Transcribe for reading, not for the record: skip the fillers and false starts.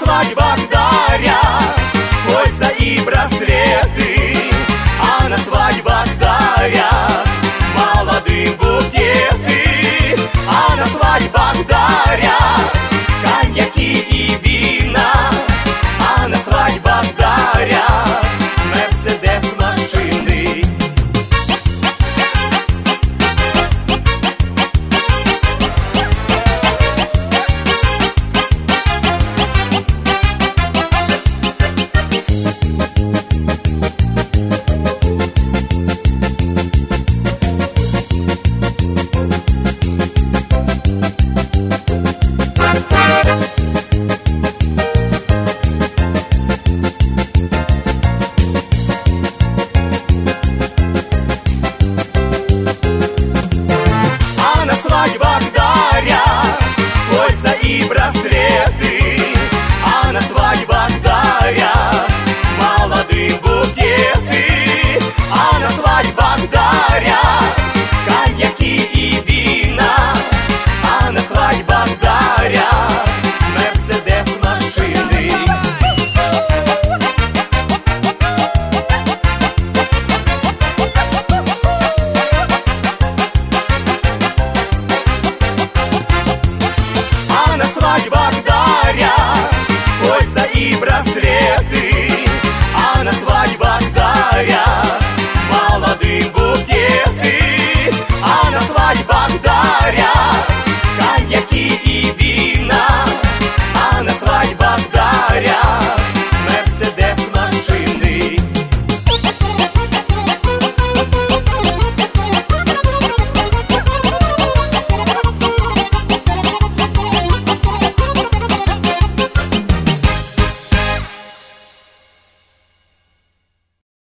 свадьбах дарят кольца и браслеты, а на свадьбах дарят молодым букеты, а на свадьбах дарят коньяки и вина, а на свадьбах дарят Мерседес машины. На свадьбах дарят кольца и браслеты, а на свадьбах дарят молодым букеты, а на свадьбах дарят коньяки и вина, а на свадьбах дарят Мерседес машины. На свадьбах дарят кольца и браслеты,